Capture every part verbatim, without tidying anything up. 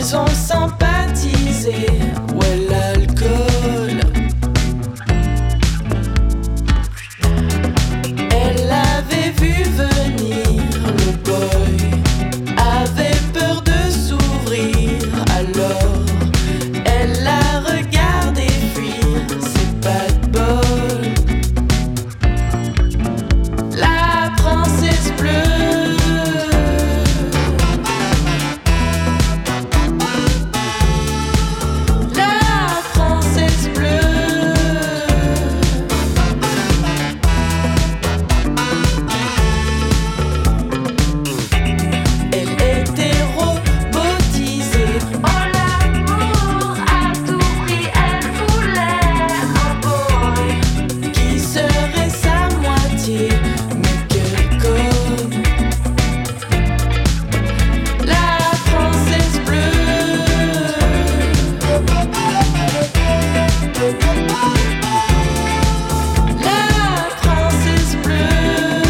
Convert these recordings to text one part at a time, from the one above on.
Ils ont sympathisé, ouais l'alcool. Elle avait vu venir le boy, avait peur de s'ouvrir, alors elle l'a regardé fuir, c'est pas de bol. La princesse bleue, la princesse bleue, elle était robotisée. Oh l'amour à tout prix, elle voulait un boy qui serait sa moitié, mais quel con. La princesse bleue, la princesse bleue.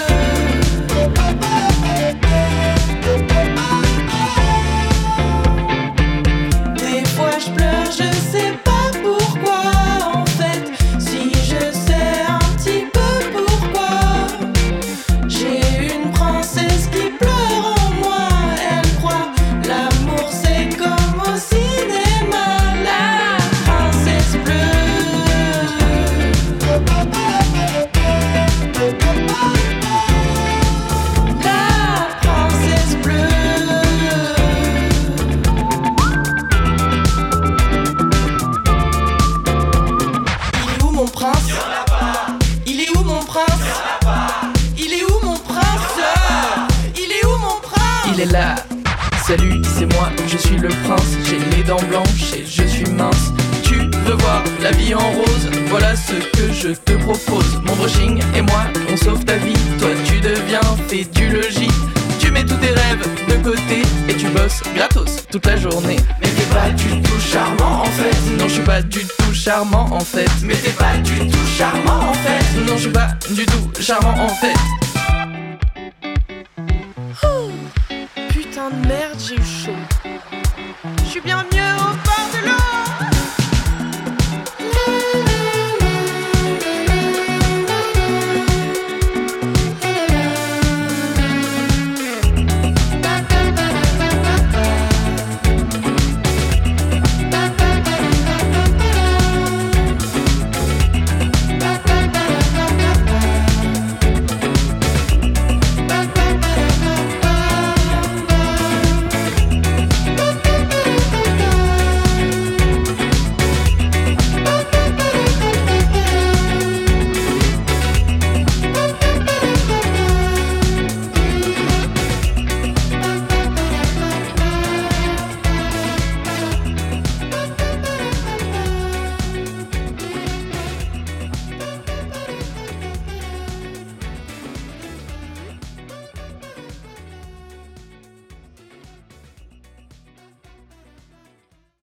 Des fois je pleure, je sais pas pourquoi. En fait, si je sais un petit peu pourquoi, j'ai une princesse qui pleure en moi. Elle croit l'amour c'est comme au cinéma. La princesse bleue, la princesse bleue. Il est où mon prince? Il est où mon prince? Il est où mon prince? Il est où mon prince? Il est là, salut, c'est moi, je suis le prince. J'ai les dents blanches et je suis mince. Tu veux voir la vie en rose? Voilà ce que je te propose. Mon brushing et moi, on sauve ta vie. Toi tu deviens fait du logis. Tu mets tous tes rêves de côté et tu bosses gratos toute la journée. Mais t'es pas du tout charmant en fait. Non, je suis pas du tout charmant en fait. Mais t'es pas du tout charmant en fait. Non, je suis pas du tout charmant en fait. Putain de merde, j'ai eu chaud. Je suis bien